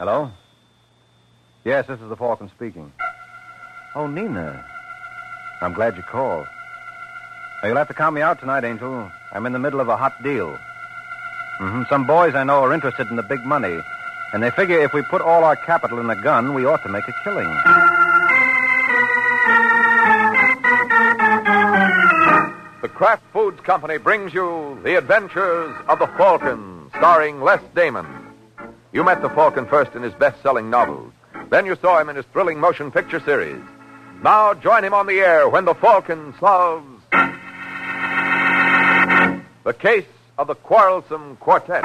Hello? Yes, this is the Falcon speaking. Oh, Nina. I'm glad you called. Now, you'll have to count me out tonight, Angel. I'm in the middle of a hot deal. Some boys I know are interested in the big money, and they figure if we put all our capital in a gun, we ought to make a killing. The Kraft Foods Company brings you The Adventures of the Falcon, starring Les Damon. You met the Falcon first in his best-selling novels. Then you saw him in his thrilling motion picture series. Now join him on the air when the Falcon solves the case of the Quarrelsome Quartet.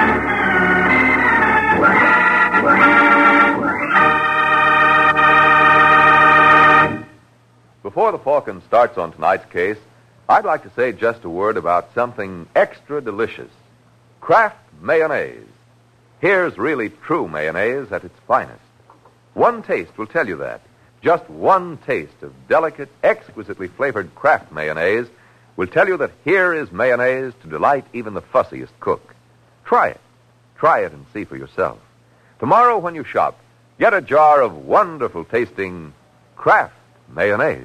Before the Falcon starts on tonight's case, I'd like to say just a word about something extra delicious. Kraft mayonnaise. Here's really true mayonnaise at its finest. One taste will tell you that. Just one taste of delicate, exquisitely flavored Kraft mayonnaise will tell you that here is mayonnaise to delight even the fussiest cook. Try it. Try it and see for yourself. Tomorrow when you shop, get a jar of wonderful tasting Kraft mayonnaise.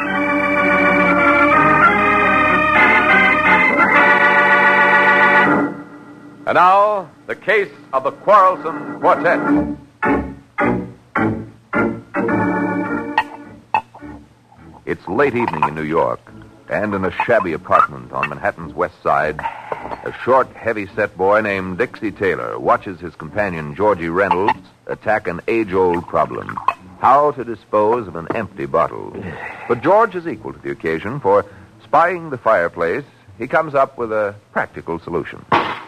And now, the case of the Quarrelsome Quartet. It's late evening in New York, and in a shabby apartment on Manhattan's West Side, a short, heavy-set boy named Dixie Taylor watches his companion, Georgie Reynolds, attack an age-old problem: how to dispose of an empty bottle. But George is equal to the occasion, for, spying the fireplace, he comes up with a practical solution.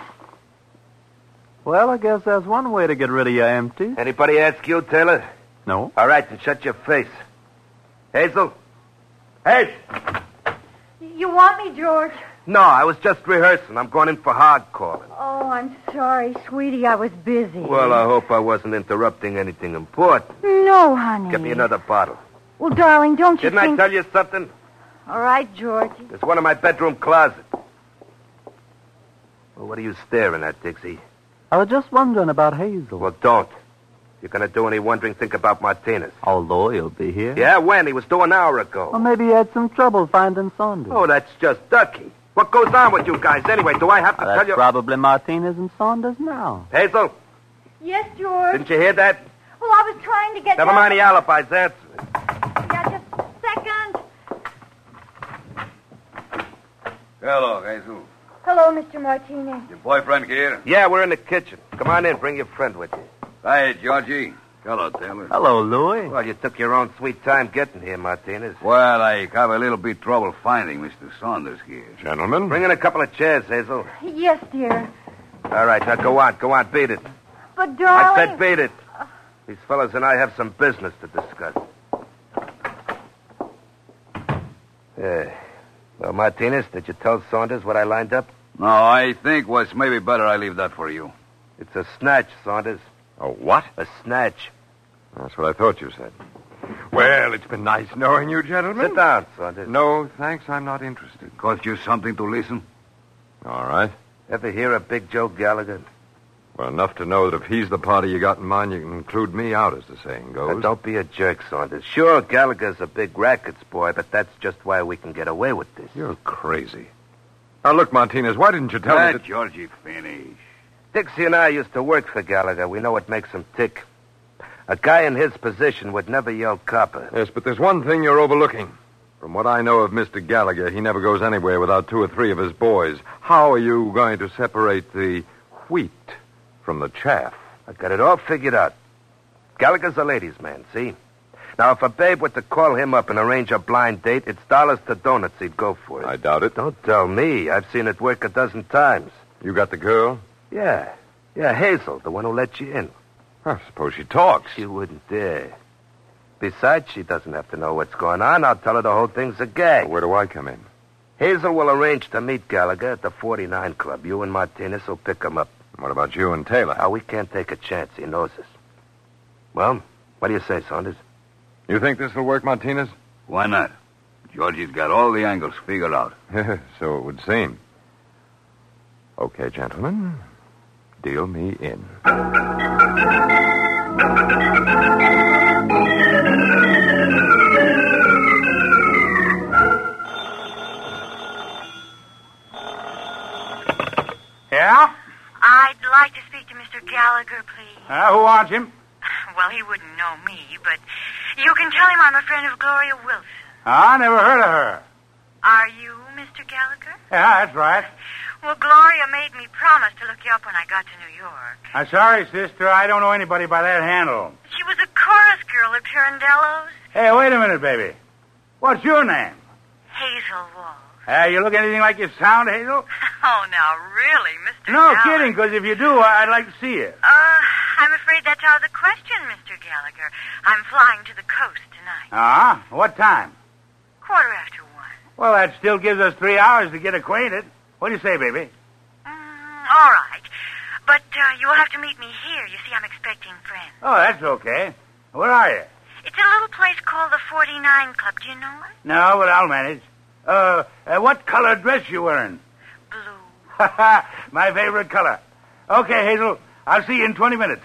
Well, I guess that's one way to get rid of your empty. Anybody ask you, Taylor? No. All right, then shut your face. Hazel? Hey! You want me, George? No, I was just rehearsing. I'm going in for hard calling. Oh, I'm sorry, sweetie. I was busy. Well, I hope I wasn't interrupting anything important. No, honey. Get me another bottle. Well, darling, don't you Didn't think... I tell you something? All right, George. There's one in my bedroom closet. Well, what are you staring at, Dixie? I was just wondering about Hazel. Well, don't. If you're going to do any wondering, think about Martinez. Although he'll be here. Yeah, when? He was due an hour ago. Well, maybe he had some trouble finding Saunders. Oh, that's just ducky. What goes on with you guys anyway? Do I have to tell That's you? probably Martinez and Saunders now. Hazel, Yes, George? didn't you hear that? Well, I was trying to get... Never mind the alibis. Answer it. Yeah, just a second. Hello, Hazel. Hello, Mr. Martinez. Your boyfriend here? Yeah, we're in the kitchen. Come on in. Bring your friend with you. Hi, Georgie. Hello, Taylor. Hello, Louie. Well, you took your own sweet time getting here, Martinez. Well, I have a little bit trouble finding Mr. Saunders here. Gentlemen? Bring in a couple of chairs, Hazel. Yes, dear. All right, now go on. Go on. Beat it. But, darling... I said beat it. These fellas and I have some business to discuss. Well, Martinez, did you tell Saunders what I lined up? No, I think was maybe better I leave that for you. It's a snatch, Saunders. A what? A snatch. That's what I thought you said. Well, it's been nice knowing you, gentlemen. Sit down, Saunders. No, thanks. I'm not interested. Cost you something to listen? All right. Ever hear of Big Joe Gallagher? Well, enough to know that if he's the party you got in mind, you can include me out, as the saying goes. Now, don't be a jerk, Saunders. Sure, Gallagher's a big rackets boy, but that's just why we can get away with this. You're crazy. Now, look, Martinez, why didn't you tell me Let that... Georgie finish. Dixie and I used to work for Gallagher. We know what makes him tick. A guy in his position would never yell copper. Yes, but there's one thing you're overlooking. From what I know of Mr. Gallagher, he never goes anywhere without 2 or 3 of his boys. How are you going to separate the wheat from the chaff? I got it all figured out. Gallagher's a ladies' man, see? Now, if a babe were to call him up and arrange a blind date, it's dollars to donuts he'd go for it. I doubt it. Don't tell me. I've seen it work a dozen times. You got the girl? Yeah, Hazel, the one who let you in. I suppose she talks. She wouldn't dare. Besides, she doesn't have to know what's going on. I'll tell her the whole thing's a gag. Where do I come in? Hazel will arrange to meet Gallagher at the 49 Club. You and Martinez will pick him up. What about you and Taylor? Now, we can't take a chance. He knows us. Well, what do you say, Saunders? You think this will work, Martinez? Why not? Georgie's got all the angles figured out. So it would seem. Okay, gentlemen. Deal me in. Yeah? I'd like to speak to Mr. Gallagher, please. Who wants him? Well, he wouldn't know me, but you can tell him I'm a friend of Gloria Wilson. I never heard of her. Are you Mr. Gallagher? Yeah, that's right. Well, Gloria made me promise to look you up when I got to New York. I'm sorry, sister. I don't know anybody by that handle. She was a chorus girl at Pirandello's. Hey, wait a minute, baby. What's your name? Hazel Walsh. You look anything like you sound, Hazel? Oh, now, really, Mr. No, Gallagher? kidding, because if you do, I'd like to see you. I'm afraid that's out of the question, Mr. Gallagher. I'm flying to the coast tonight. What time? 1:15. Well, that still gives us 3 hours to get acquainted. What do you say, baby? All right. But you'll have to meet me here. You see, I'm expecting friends. Oh, that's okay. Where are you? It's a little place called the 49 Club. Do you know it? No, but I'll manage. What color dress you wearing? Blue. My favorite color. Okay, Hazel. I'll see you in 20 minutes.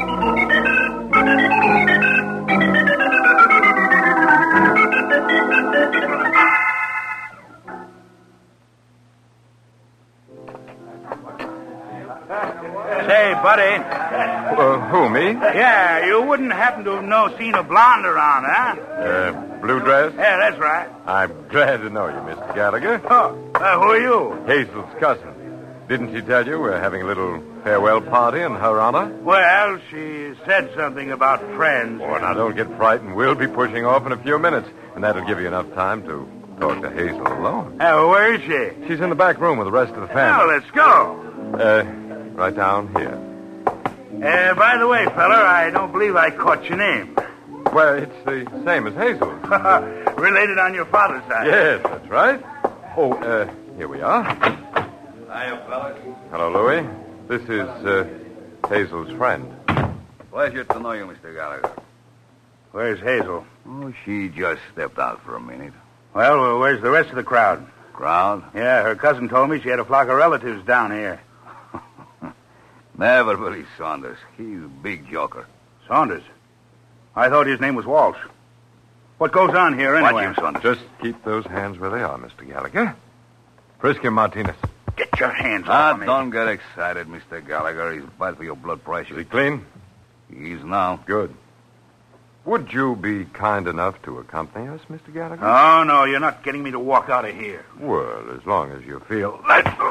Say, buddy. Who, me? Yeah, you wouldn't happen to have seen a blonde around, huh? Blue dress? Yeah, that's right. I'm glad to know you, Mr. Gallagher. Oh, who are you? Hazel's cousin. Didn't she tell you we're having a little farewell party in her honor? Well, she said something about friends. Oh, now don't get frightened. We'll be pushing off in a few minutes, and that'll give you enough time to talk to Hazel alone. Where is she? She's in the back room with the rest of the family. Oh, let's go. Right down here. By the way, fella, I don't believe I caught your name. Well, it's the same as Hazel. Related on your father's side. Yes, that's right. Oh, here we are. Hiya, fellas. Hello, Louis. This is Hazel's friend. Pleasure to know you, Mr. Gallagher. Where's Hazel? Oh, she just stepped out for a minute. Well, where's the rest of the crowd? Crowd? Yeah, her cousin told me she had a flock of relatives down here. Never believe Saunders. He's a big joker. Saunders? I thought his name was Walsh. What goes on here anyway? Watch him, Saunders. Just keep those hands where they are, Mr. Gallagher. Frisk him, Martinez. Get your hands off me. Don't get excited, Mr. Gallagher. He's bad for your blood pressure. Is he clean? He is now. Good. Would you be kind enough to accompany us, Mr. Gallagher? Oh, no, you're not getting me to walk out of here. Well, as long as you feel...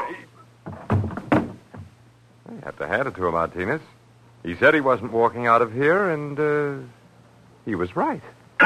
You have to hand it to him, Martinez. He said he wasn't walking out of here, and he was right.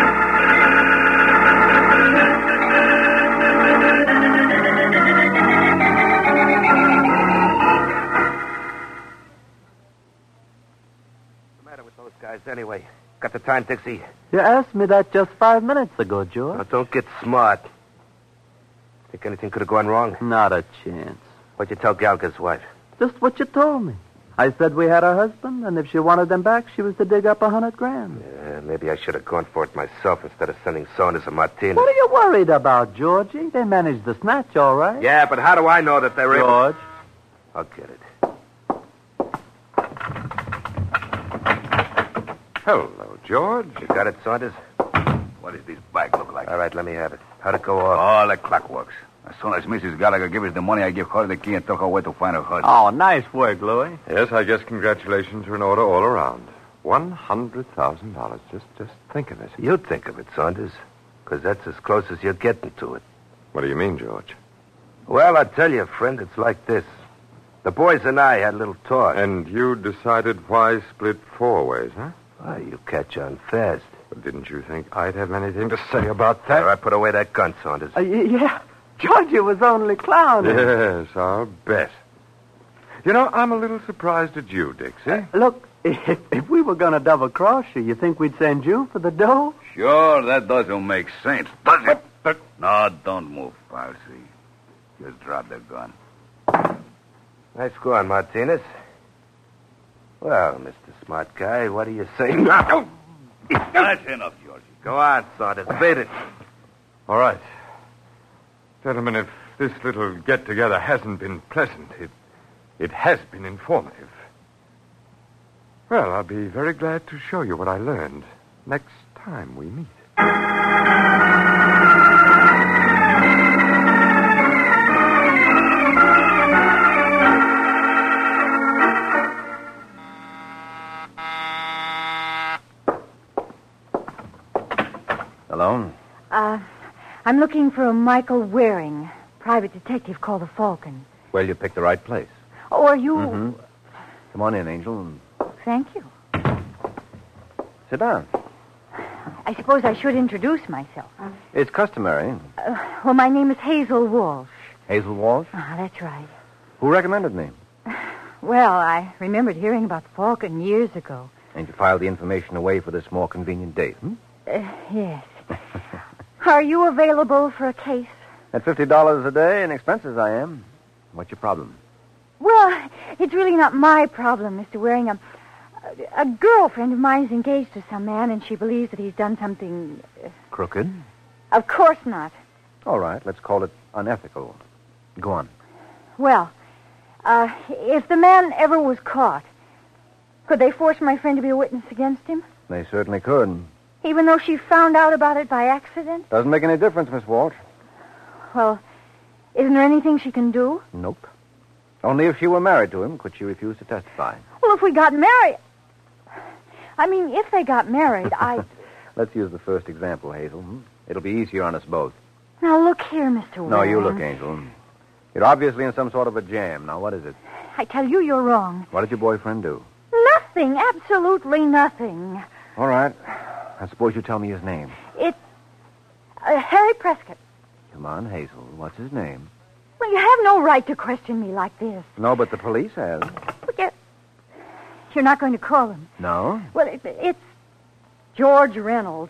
What's the matter with those guys anyway? Got the time, Dixie? You asked me that just 5 minutes ago, George. Now, don't get smart. Think anything could have gone wrong? Not a chance. What'd you tell Gallagher's wife? Just what you told me. I said we had a husband, and if she wanted them back, she was to dig up $100,000. Yeah, maybe I should have gone for it myself instead of sending Saunders and Martinez. What are you worried about, Georgie? They managed the snatch, all right. Yeah, but how do I know that they're able... George. I'll get it. Hello, George. You got it, Saunders? What does this bag look like? All right, let me have it. How'd it go off? Oh, the clock works. As soon as Mrs. Gallagher gives us the money, I give her the key and tell her where to find her husband. Oh, nice work, Louis. Yes, I guess congratulations are in order all around. $100,000. Just think of it. You think of it, Saunders, because that's as close as you're getting to it. What do you mean, George? Well, I tell you, friend, it's like this. The boys and I had a little talk. And you decided why split 4 ways, huh? Well, you catch on fast. But didn't you think I'd have anything to say about that? All right, put away that gun, Saunders. Yeah. Georgie was only clowning. Yes, I'll bet. You know, I'm a little surprised at you, Dixie. Look, if we were going to double-cross you, you think we'd send you for the dough? Sure, that doesn't make sense, does it? But... No, don't move, I'll see. Just drop the gun. Nice going, Martinez. Well, Mr. Smart Guy, what do you say now? That's enough, Georgie. Go on, Saunders. Beat it. All right. Gentlemen, if this little get-together hasn't been pleasant, it has been informative. Well, I'll be very glad to show you what I learned next time we meet. Hello? I'm looking for a Michael Waring, private detective called the Falcon. Well, you picked the right place. Oh, are you... Mm-hmm. Come on in, Angel. Thank you. Sit down. I suppose I should introduce myself. It's customary. Well, my name is Hazel Walsh. Hazel Walsh? Ah, that's right. Who recommended me? Well, I remembered hearing about the Falcon years ago. And you filed the information away for this more convenient date, Yes. Are you available for a case? At $50 a day in expenses, I am. What's your problem? Well, it's really not my problem, Mr. Waring. A girlfriend of mine is engaged to some man, and she believes that he's done something... Crooked? Of course not. All right, let's call it unethical. Go on. Well, if the man ever was caught, could they force my friend to be a witness against him? They certainly could. Even though she found out about it by accident? Doesn't make any difference, Miss Walsh. Well, isn't there anything she can do? Nope. Only if she were married to him could she refuse to testify. Well, if we got married... I mean, if they got married, Let's use the first example, Hazel. It'll be easier on us both. Now, look here, Mr. Waring. No, you look, Angel. You're obviously in some sort of a jam. Now, what is it? I tell you, you're wrong. What did your boyfriend do? Nothing. Absolutely nothing. All right. I suppose you tell me his name. It's Harry Prescott. Come on, Hazel. What's his name? Well, you have no right to question me like this. No, but the police has. You're not going to call him. No? Well, it's George Reynolds.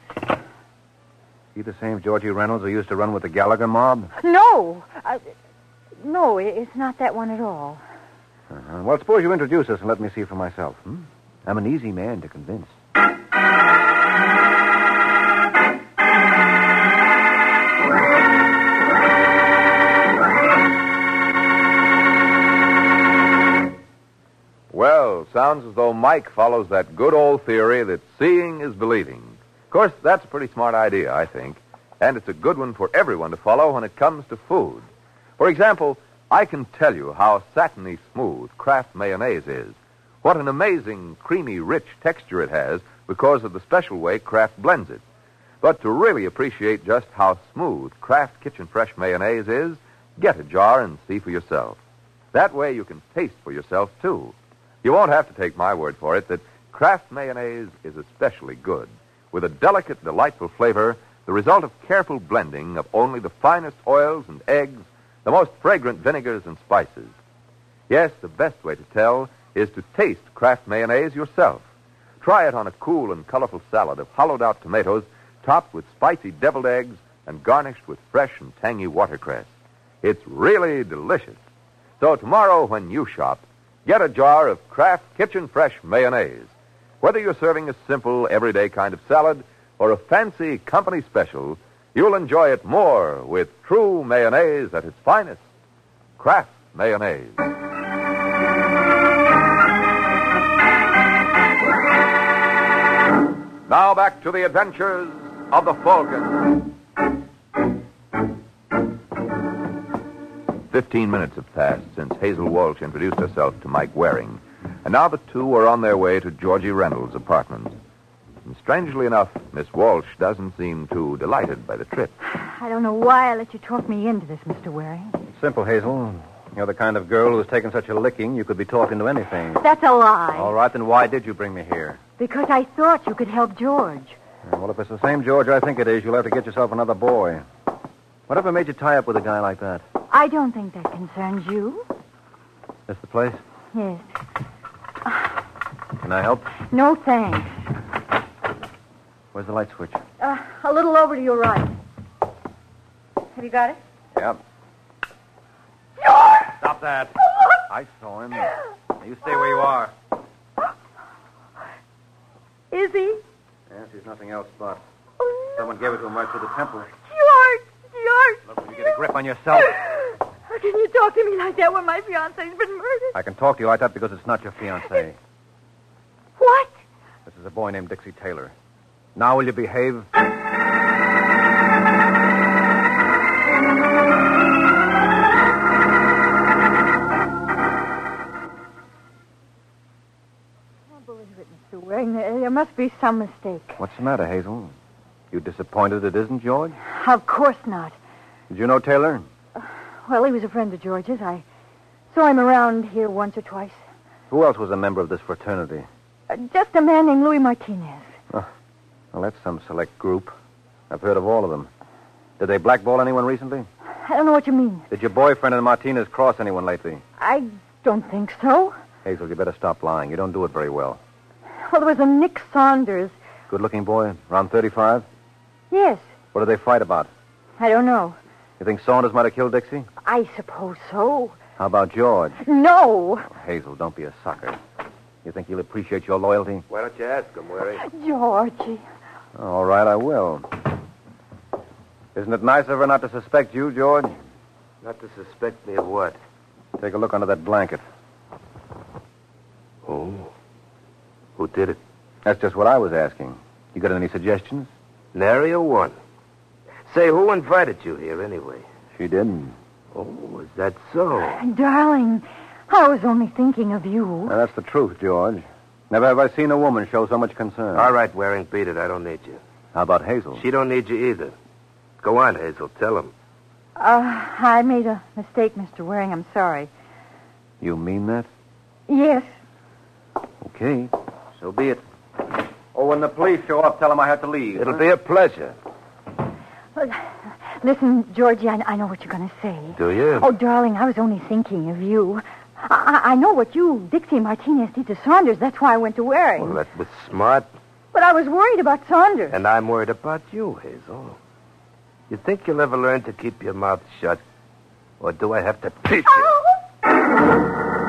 He the same Georgie Reynolds who used to run with the Gallagher mob? No. No, it's not that one at all. Uh-huh. Well, suppose you introduce us and let me see for myself. I'm an easy man to convince. Well, sounds as though Mike follows that good old theory that seeing is believing. Of course, that's a pretty smart idea, I think. And it's a good one for everyone to follow when it comes to food. For example, I can tell you how satiny smooth Kraft mayonnaise is. What an amazing, creamy, rich texture it has because of the special way Kraft blends it. But to really appreciate just how smooth Kraft Kitchen Fresh mayonnaise is, get a jar and see for yourself. That way you can taste for yourself, too. You won't have to take my word for it that Kraft mayonnaise is especially good, with a delicate, delightful flavor, the result of careful blending of only the finest oils and eggs, the most fragrant vinegars and spices. Yes, the best way to tell is to taste Kraft mayonnaise yourself. Try it on a cool and colorful salad of hollowed-out tomatoes topped with spicy deviled eggs and garnished with fresh and tangy watercress. It's really delicious. So tomorrow when you shop, get a jar of Kraft Kitchen Fresh mayonnaise. Whether you're serving a simple, everyday kind of salad or a fancy company special, you'll enjoy it more with true mayonnaise at its finest. Kraft mayonnaise. Now back to the adventures of the Falcon. 15 minutes have passed since Hazel Walsh introduced herself to Mike Waring, and now the two are on their way to Georgie Reynolds' apartment. And strangely enough, Miss Walsh doesn't seem too delighted by the trip. I don't know why I let you talk me into this, Mr. Waring. Simple, Hazel. You're the kind of girl who's taken such a licking you could be talked into anything. That's a lie. All right, then why did you bring me here? Because I thought you could help George. Well, if it's the same George I think it is, you'll have to get yourself another boy. Whatever made you tie up with a guy like that? I don't think that concerns you. This the place? Yes. Can I help? No, thanks. Where's the light switch? A little over to your right. Have you got it? Yep. George! Stop that. I saw him. Now, you stay where you are. Is he? Yes, he's nothing else but. Oh, no. Someone gave it to him right through the temple. George! Look, will you get a grip on yourself? How can you talk to me like that when my fiancé's been murdered? I can talk to you like that because it's not your fiancé. Why is a boy named Dixie Taylor. Now will you behave? There must be some mistake. What's the matter, Hazel? You disappointed it isn't George? Of course not. Did you know Taylor? Well, he was a friend of George's. I saw him around here once or twice. Who else was a member of this fraternity? Just a man named Louis Martinez. Oh, well, that's some select group. I've heard of all of them. Did they blackball anyone recently? I don't know what you mean. Did your boyfriend and Martinez cross anyone lately? I don't think so. Hazel, you better stop lying. You don't do it very well. Well, there was a Nick Saunders. Good-looking boy, around 35? Yes. What did they fight about? I don't know. You think Saunders might have killed Dixie? I suppose so. How about George? No. Oh, Hazel, don't be a sucker. You think he'll appreciate your loyalty? Why don't you ask him, Weary? Georgie. All right, I will. Isn't it nice of her not to suspect you, George? Not to suspect me of what? Take a look under that blanket. Oh. Who did it? That's just what I was asking. You got any suggestions? Nary a one. Say, who invited you here anyway? She didn't. Oh, is that so? Darling, I was only thinking of you. Now, that's the truth, George. Never have I seen a woman show so much concern. All right, Waring, beat it. I don't need you. How about Hazel? She don't need you either. Go on, Hazel. Tell him. I made a mistake, Mr. Waring. I'm sorry. You mean that? Yes. Okay. So be it. Oh, when the police show up, tell them I have to leave. It'll be a pleasure. Listen, Georgie, I know what you're going to say. Do you? Oh, darling, I was only thinking of you. I know what you, Dixie Martinez, did to Saunders. That's why I went to Waring. Well, that was smart. But I was worried about Saunders. And I'm worried about you, Hazel. You think you'll ever learn to keep your mouth shut? Or do I have to teach you?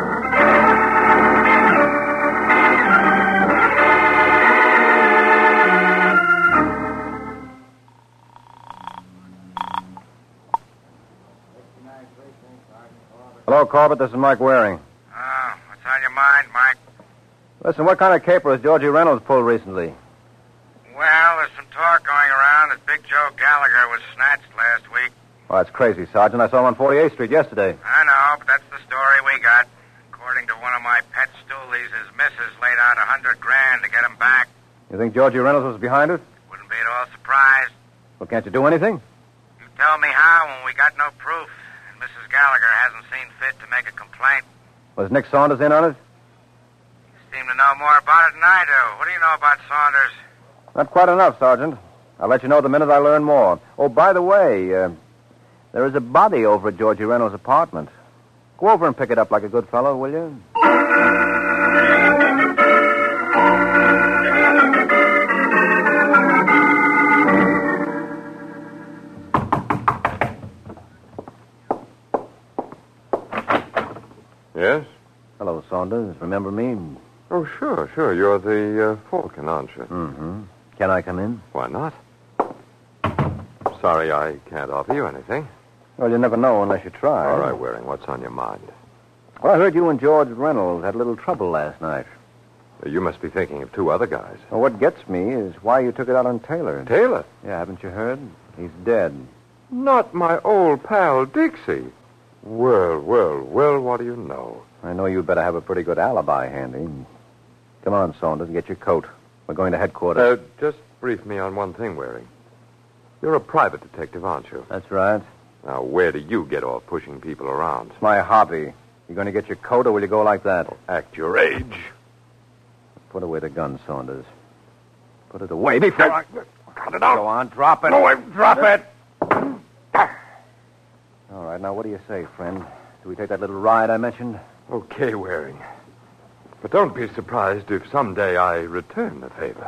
Hello, Corbett. This is Mike Waring. Oh, what's on your mind, Mike? Listen, what kind of caper has Georgie Reynolds pulled recently? Well, there's some talk going around that Big Joe Gallagher was snatched last week. Oh, that's crazy, Sergeant. I saw him on 48th Street yesterday. I know, but that's the story we got. According to one of my pet stoolies, his missus laid out $100,000 to get him back. You think Georgie Reynolds was behind it? Wouldn't be at all surprised. Well, can't you do anything? You tell me how when we got no proof, and Mrs. Gallagher hasn't seen fit to make a complaint. Was Nick Saunders in on it? You seem to know more about it than I do. What do you know about Saunders? Not quite enough, Sergeant. I'll let you know the minute I learn more. Oh, by the way, there is a body over at Georgie Reynolds' apartment. Go over and pick it up like a good fellow, will you? Yes? Hello, Saunders. Remember me? Oh, sure. You're the Falcon, aren't you? Mm-hmm. Can I come in? Why not? Sorry I can't offer you anything. Well, you never know unless you try. All right, Waring, what's on your mind? Well, I heard you and George Reynolds had a little trouble last night. You must be thinking of two other guys. Well, what gets me is why you took it out on Taylor. Taylor? Yeah, haven't you heard? He's dead. Not my old pal, Dixie. Well, what do you know? I know you'd better have a pretty good alibi handy. Come on, Saunders, get your coat. We're going to headquarters. Just brief me on one thing, Waring. You're a private detective, aren't you? That's right. Now, where do you get off pushing people around? It's my hobby. You going to get your coat, or will you go like that? Act your age. Put away the gun, Saunders. Put it away before I... Cut it out. Go on, drop it. No, drop it. All right, now what do you say, friend? Do we take that little ride I mentioned? Okay, Waring. But don't be surprised if someday I return the favor.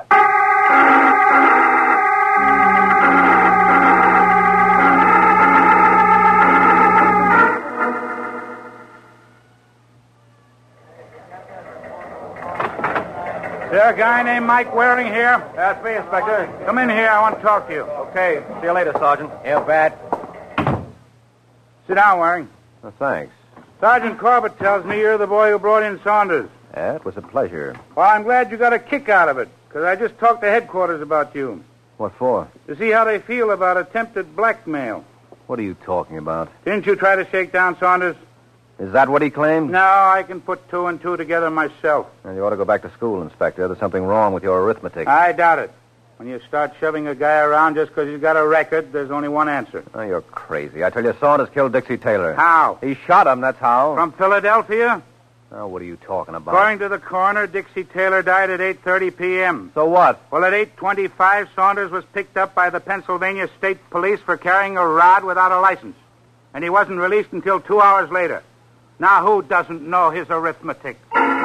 Is there a guy named Mike Waring here? That's me, Inspector. Come in here. I want to talk to you. Okay, see you later, Sergeant. Yeah, bad. Sit down, Waring. Oh, thanks. Sergeant Corbett tells me you're the boy who brought in Saunders. Yeah, it was a pleasure. Well, I'm glad you got a kick out of it, Because I just talked to headquarters about you. What for? To see how they feel about attempted blackmail. What are you talking about? Didn't you try to shake down Saunders? Is that what he claimed? No, I can put two and two together myself. Well, you ought to go back to school, Inspector. There's something wrong with your arithmetic. I doubt it. When you start shoving a guy around just because he's got a record, there's only one answer. Oh, you're crazy. I tell you, Saunders killed Dixie Taylor. How? He shot him, that's how. From Philadelphia? Oh, what are you talking about? According to the coroner, Dixie Taylor died at 8:30 p.m. So what? Well, at 8:25, Saunders was picked up by the Pennsylvania State Police for carrying a rod without a license. And he wasn't released until 2 hours later. Now, who doesn't know his arithmetic?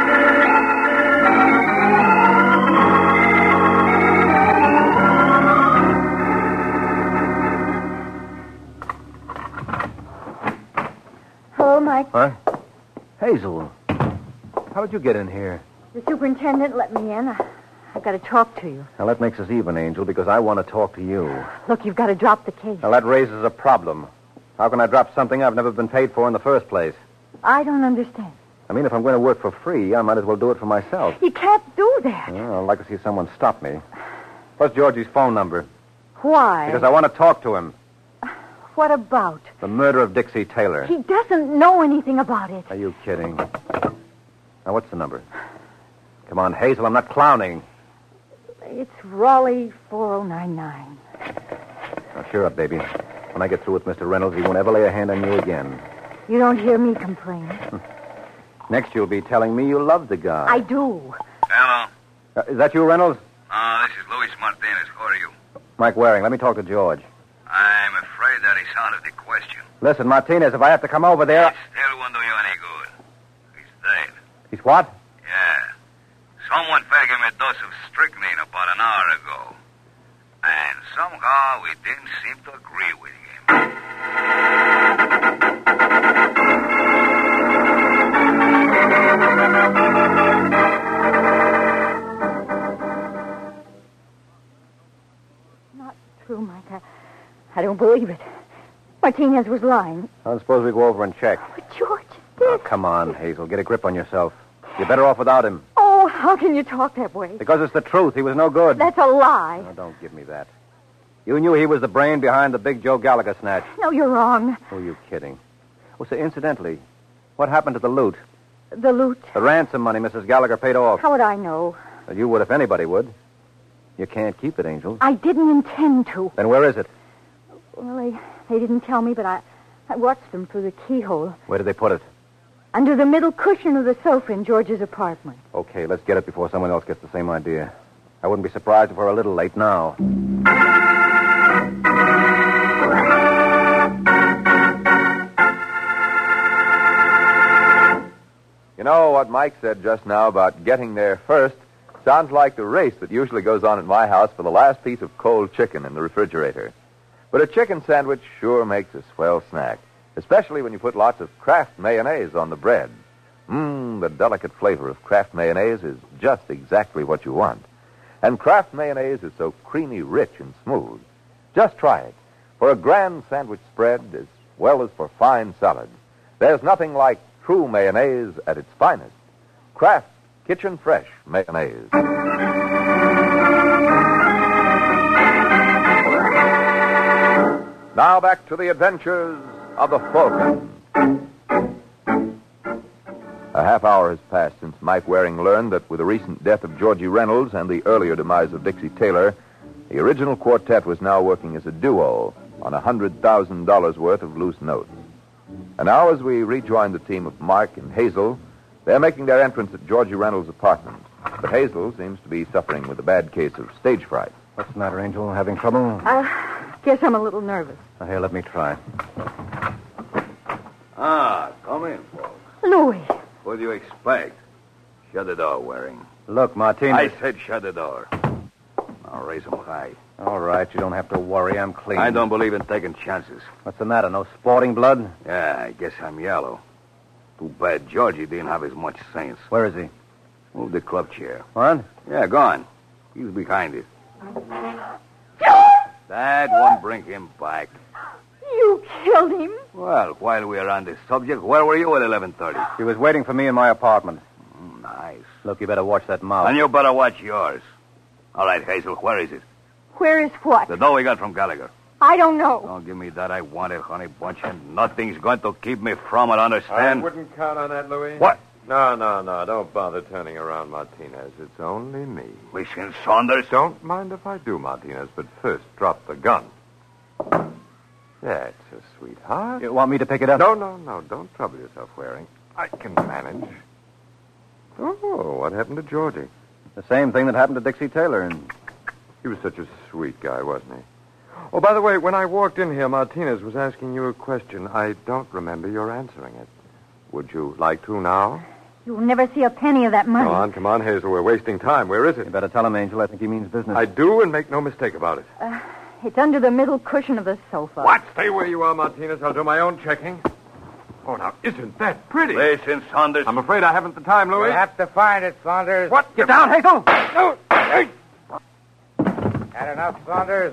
Hello, Mike. Huh? Hazel. How did you get in here? The superintendent let me in. I've got to talk to you. Now, that makes us even, Angel, because I want to talk to you. Look, you've got to drop the case. Now, that raises a problem. How can I drop something I've never been paid for in the first place? I don't understand. I mean, if I'm going to work for free, I might as well do it for myself. You can't do that. Well, I'd like to see someone stop me. What's Georgie's phone number? Why? Because I want to talk to him. What about? The murder of Dixie Taylor. He doesn't know anything about it. Are you kidding? Now, what's the number? Come on, Hazel, I'm not clowning. It's Raleigh 4099. Now, cheer up, baby. When I get through with Mr. Reynolds, he won't ever lay a hand on you again. You don't hear me complain. Next, you'll be telling me you love the guy. I do. Hello. Is that you, Reynolds? This is Luis Martinez. Who are you? Mike Waring. Let me talk to George. I'm afraid that is out of the question. Listen, Martinez, if I have to come over there... It still won't do you any good. He's dead. He's what? Yeah. Someone fed him a dose of strychnine about an hour ago. And somehow we didn't seem to agree with him. Not true, Mike. I don't believe it. Martinez was lying. I suppose we go over and check. But George, Oh, come on, Hazel. Get a grip on yourself. You're better off without him. Oh, how can you talk that way? Because it's the truth. He was no good. That's a lie. No, don't give me that. You knew he was the brain behind the big Joe Gallagher snatch. No, you're wrong. Who are you kidding? Oh, so incidentally, what happened to the loot? The loot. The ransom money Mrs. Gallagher paid off. How would I know? Well, you would if anybody would. You can't keep it, Angel. I didn't intend to. Then where is it? Well, they didn't tell me, but I watched them through the keyhole. Where did they put it? Under the middle cushion of the sofa in George's apartment. Okay, let's get it before someone else gets the same idea. I wouldn't be surprised if we're a little late now. You know what Mike said just now about getting there first sounds like the race that usually goes on at my house for the last piece of cold chicken in the refrigerator. But a chicken sandwich sure makes a swell snack, especially when you put lots of Kraft mayonnaise on the bread. The delicate flavor of Kraft mayonnaise is just exactly what you want. And Kraft mayonnaise is so creamy, rich, and smooth. Just try it. For a grand sandwich spread, as well as for fine salads, there's nothing like true mayonnaise at its finest. Kraft Kitchen Fresh mayonnaise. Now back to the adventures of the Falcon. A half hour has passed since Mike Waring learned that with the recent death of Georgie Reynolds and the earlier demise of Dixie Taylor, the original quartet was now working as a duo on $100,000 worth of loose notes. And now as we rejoin the team of Mark and Hazel, they're making their entrance at Georgie Reynolds' apartment. But Hazel seems to be suffering with a bad case of stage fright. What's the matter, Angel? Having trouble? Guess I'm a little nervous. Here, let me try. Come in, folks. Louis. What do you expect? Shut the door, Waring. Look, Martinez. I said shut the door. Now raise them high. All right, you don't have to worry. I'm clean. I don't believe in taking chances. What's the matter? No sporting blood? Yeah, I guess I'm yellow. Too bad Georgie didn't have as much sense. Where is he? Move the club chair. What? Yeah, go on. He's behind it. That won't bring him back. You killed him? Well, while we are on this subject, where were you at 11:30? He was waiting for me in my apartment. Nice. Look, you better watch that mouth. And you better watch yours. All right, Hazel, where is it? Where is what? The dough we got from Gallagher. I don't know. Don't give me that. I want it, honey bunch, and nothing's going to keep me from it, understand? I wouldn't count on that, Louis. What? No. Don't bother turning around, Martinez. It's only me. Listen, Saunders. Don't mind if I do, Martinez, but first drop the gun. That's a sweetheart. You want me to pick it up? No. Don't trouble yourself, Waring. I can manage. Oh, what happened to Georgie? The same thing that happened to Dixie Taylor. And He was such a sweet guy, wasn't he? Oh, by the way, when I walked in here, Martinez was asking you a question. I don't remember your answering it. Would you like to now? You'll never see a penny of that money. Come on, Hazel. We're wasting time. Where is you it? better tell him, Angel. I think he means business. I do, and make no mistake about it. It's under the middle cushion of the sofa. What? Stay where you are, Martinez. I'll do my own checking. Oh, now, isn't that pretty? Listen, Saunders. I'm afraid I haven't the time, Louis. You'll have to find it, Saunders. What? Get down, Hazel! No! Hey! Had enough, Saunders?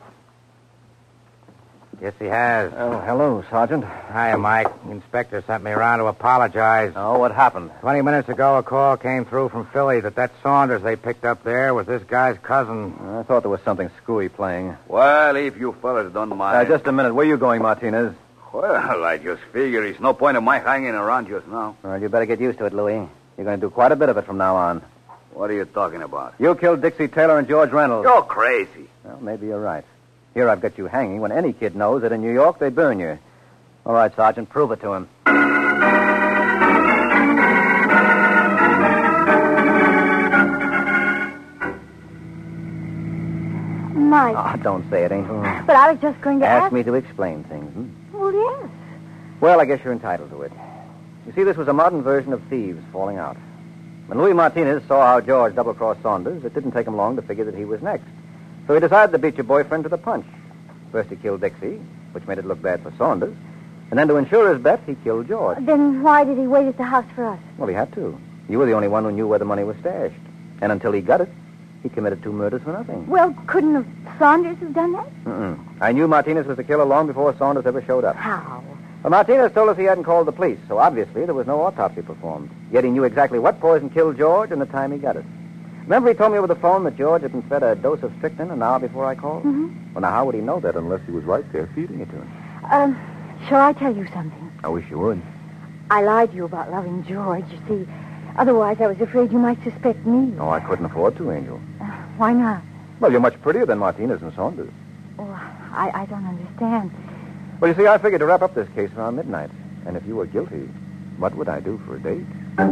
Yes, he has. Oh, hello, Sergeant. Hiya, Mike. The inspector sent me around to apologize. Oh, what happened? 20 minutes ago, a call came through from Philly that Saunders they picked up there was this guy's cousin. I thought there was something screwy playing. Well, if you fellas don't mind. Just a minute. Where are you going, Martinez? Well, I just figure it's no point in my hanging around just now. Well, you better get used to it, Louis. You're going to do quite a bit of it from now on. What are you talking about? You killed Dixie Taylor and George Reynolds. You're crazy. Well, maybe you're right. Here I've got you hanging when any kid knows that in New York they burn you. All right, Sergeant, prove it to him. Mike. Oh, don't say it, Angel. But I was just going to Ask me to explain things. Well, yes. Well, I guess you're entitled to it. You see, this was a modern version of thieves falling out. When Louis Martinez saw how George double-crossed Saunders, it didn't take him long to figure that he was next. So he decided to beat your boyfriend to the punch. First he killed Dixie, which made it look bad for Saunders. And then to ensure his bet, he killed George. Then why did he wait at the house for us? Well, he had to. You were the only one who knew where the money was stashed. And until he got it, he committed 2 murders for nothing. Well, couldn't Saunders have done that? I knew Martinez was the killer long before Saunders ever showed up. How? Well, Martinez told us he hadn't called the police, so obviously there was no autopsy performed. Yet he knew exactly what poison killed George and the time he got it. Remember he told me over the phone that George had been fed a dose of strychnine an hour before I called? Mm-hmm. Well, now, how would he know that unless he was right there feeding it to him? Shall I tell you something? I wish you would. I lied to you about loving George, you see. Otherwise, I was afraid you might suspect me. No, I couldn't afford to, Angel. Why not? Well, you're much prettier than Martinez and Saunders. Oh, I don't understand. Well, you see, I figured to wrap up this case around midnight. And if you were guilty, what would I do for a date?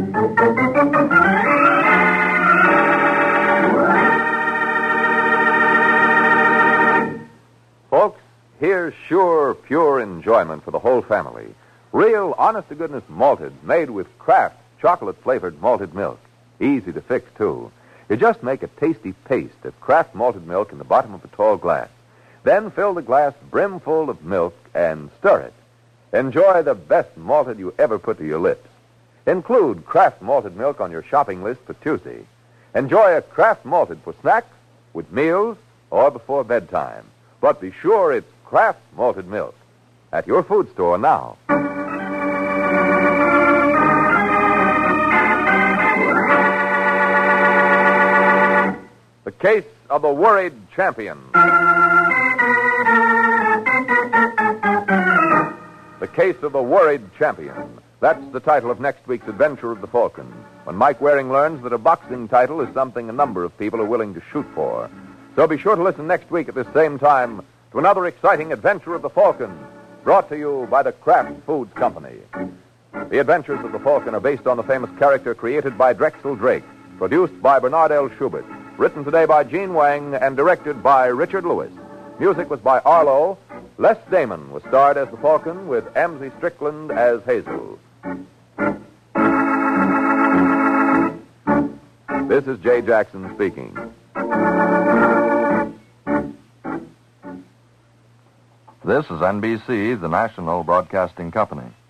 Folks, here's sure, pure enjoyment for the whole family. Real, honest-to-goodness malted, made with Kraft chocolate-flavored malted milk. Easy to fix, too. You just make a tasty paste of Kraft malted milk in the bottom of a tall glass. Then fill the glass brimful of milk and stir it. Enjoy the best malted you ever put to your lips. Include Kraft malted milk on your shopping list for Tuesday. Enjoy a Kraft malted for snacks, with meals, or before bedtime. But be sure it's Kraft malted milk. At your food store now. The Case of the Worried Champion. The Case of the Worried Champion. That's the title of next week's adventure of the Falcon, when Mike Waring learns that a boxing title is something a number of people are willing to shoot for. So be sure to listen next week at this same time to another exciting adventure of the Falcon, brought to you by the Kraft Foods Company. The Adventures of the Falcon are based on the famous character created by Drexel Drake, produced by Bernard L. Schubert, written today by Gene Wang, and directed by Richard Lewis. Music was by Arlo. Les Damon was starred as the Falcon, with Amzie Strickland as Hazel. This is Jay Jackson speaking. This is NBC, the national broadcasting company.